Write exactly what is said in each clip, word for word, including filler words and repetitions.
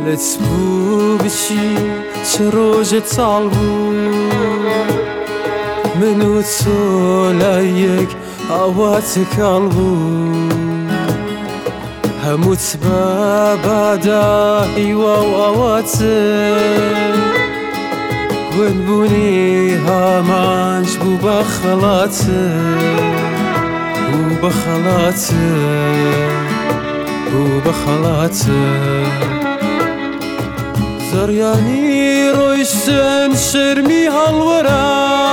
هەلت بوو بچی چه ڕۆژێ چاڵ بوو من و تۆ لای یەک ئاواتێ کاڵ بوو هەمووت بە بادایی واو ئاواتە گوێنبوونی هامانج بوو بە خەڵاتە بوو بە خەڵاتە بوو بە خەڵاتە زەڕیانی ڕۆیشتن شەرمی هەڵوەرە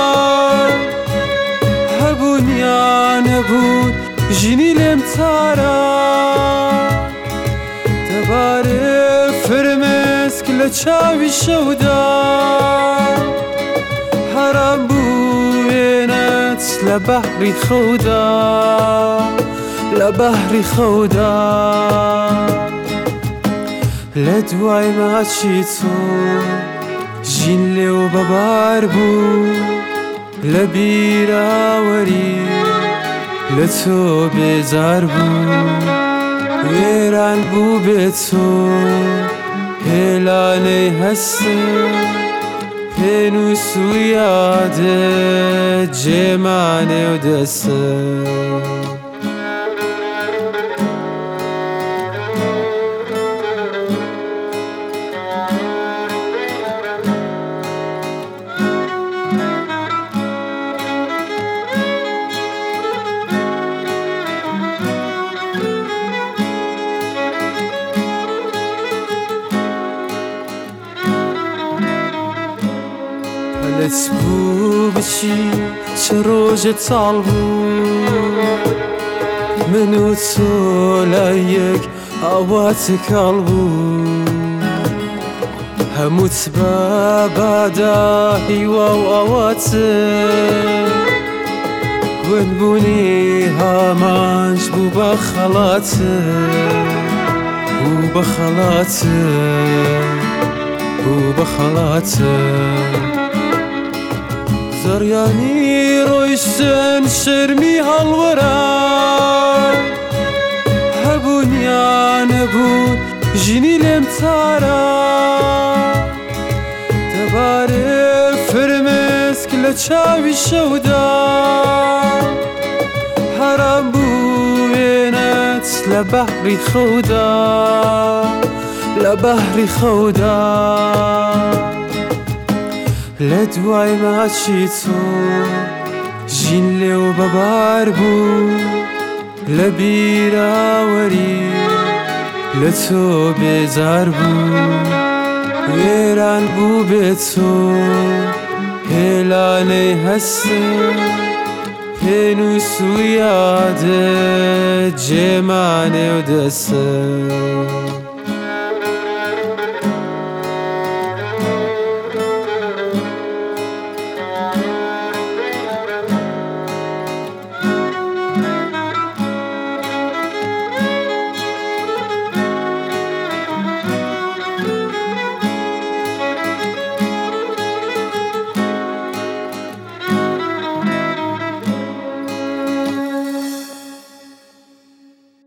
هەبوون یان نەبوون ژینی لێم تارە دەبارێ فرمێسک لە چاوی شەودا هەرام بووێنەت لە بەحری خەودا لە بەحری خەودا لە دوای ماچی تۆ ژین لێو بەبار بوو لە بیراوەری لە تۆ بێزار بوو وێران بوو بێت تۆ هێلانەی هەستە پێنووس و یادت جێمانێ و دەستە هەلت بوو بچی چه ڕۆژێ چاڵ بوو من و تۆ لای یەک ئاواتێ کاڵ بوو هەمووت بە بادایی واو ئاواتە گوێنبوونی هامانج بوو بە خەڵاتە بوو بە خەڵاتە بوو بە خەڵاتە زەڕیانی ڕۆیشتن شەرمی هەڵوەرە هەبوون یان نەبوون ژینی لێم تارە دەبارێ فرمێسک لە چاوی شەودا هەرام بووێنەت لە بەحری خەودا لە بەحری خەودا لە دوای ماچی تۆ ژین لێو بەبار بوو لە بیراوەری لە تۆ بێزار بوو وێران بوو بێت تۆ هێلانەی هەستە پێنووس و یادت جێمانێ و دەستە